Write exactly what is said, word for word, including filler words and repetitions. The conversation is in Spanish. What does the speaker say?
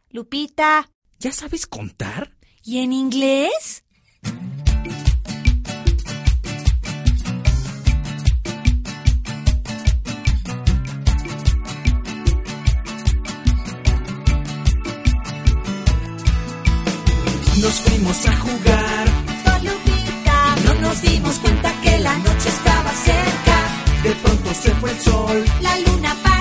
Lupita. ¿Ya sabes contar? ¿Y en inglés? Nos fuimos a jugar Con Lupita. y no nos dimos cuenta que la noche estaba cerca. De pronto se fue el sol. La luna para